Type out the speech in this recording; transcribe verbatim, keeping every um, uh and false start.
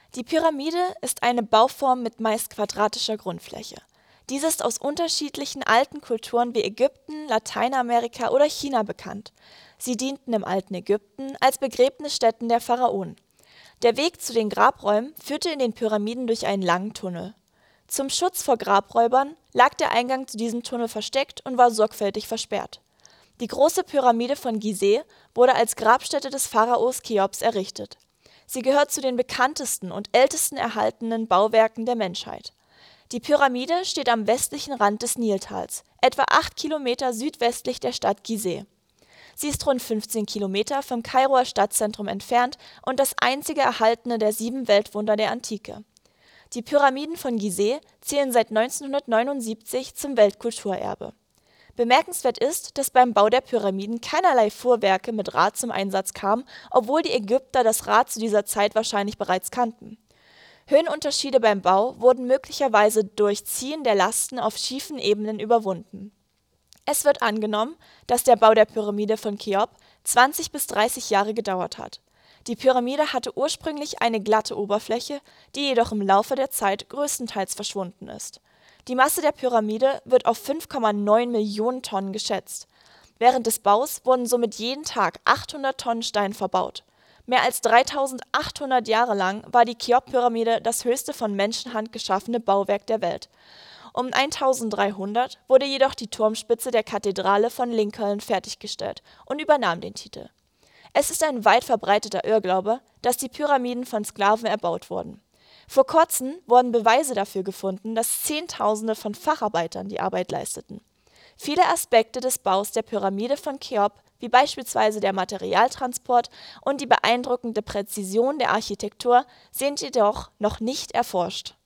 Die Pyramide ist eine Bauform mit meist quadratischer Grundfläche. Diese ist aus unterschiedlichen alten Kulturen wie Ägypten, Lateinamerika oder China bekannt. Sie dienten im alten Ägypten als Begräbnisstätten der Pharaonen. Der Weg zu den Grabräumen führte in den Pyramiden durch einen langen Tunnel. Zum Schutz vor Grabräubern lag der Eingang zu diesem Tunnel versteckt und war sorgfältig versperrt. Die große Pyramide von Gizeh wurde als Grabstätte des Pharaos Cheops errichtet. Sie gehört zu den bekanntesten und ältesten erhaltenen Bauwerken der Menschheit. Die Pyramide steht am westlichen Rand des Niltals, etwa acht Kilometer südwestlich der Stadt Gizeh. Sie ist rund fünfzehn Kilometer vom Kairoer Stadtzentrum entfernt und das einzige erhaltene der sieben Weltwunder der Antike. Die Pyramiden von Gizeh zählen seit neunzehnhundertneunundsiebzig zum Weltkulturerbe. Bemerkenswert ist, dass beim Bau der Pyramiden keinerlei Fuhrwerke mit Rad zum Einsatz kamen, obwohl die Ägypter das Rad zu dieser Zeit wahrscheinlich bereits kannten. Höhenunterschiede beim Bau wurden möglicherweise durch Ziehen der Lasten auf schiefen Ebenen überwunden. Es wird angenommen, dass der Bau der Pyramide von Cheops zwanzig bis dreißig Jahre gedauert hat. Die Pyramide hatte ursprünglich eine glatte Oberfläche, die jedoch im Laufe der Zeit größtenteils verschwunden ist. Die Masse der Pyramide wird auf fünf Komma neun Millionen Tonnen geschätzt. Während des Baus wurden somit jeden Tag achthundert Tonnen Stein verbaut. Mehr als dreitausendachthundert Jahre lang war die Cheops-Pyramide das höchste von Menschenhand geschaffene Bauwerk der Welt. Um eintausenddreihundert wurde jedoch die Turmspitze der Kathedrale von Lincoln fertiggestellt und übernahm den Titel. Es ist ein weit verbreiteter Irrglaube, dass die Pyramiden von Sklaven erbaut wurden. Vor kurzem wurden Beweise dafür gefunden, dass Zehntausende von Facharbeitern die Arbeit leisteten. Viele Aspekte des Baus der Pyramide von Cheops, wie beispielsweise der Materialtransport und die beeindruckende Präzision der Architektur, sind jedoch noch nicht erforscht.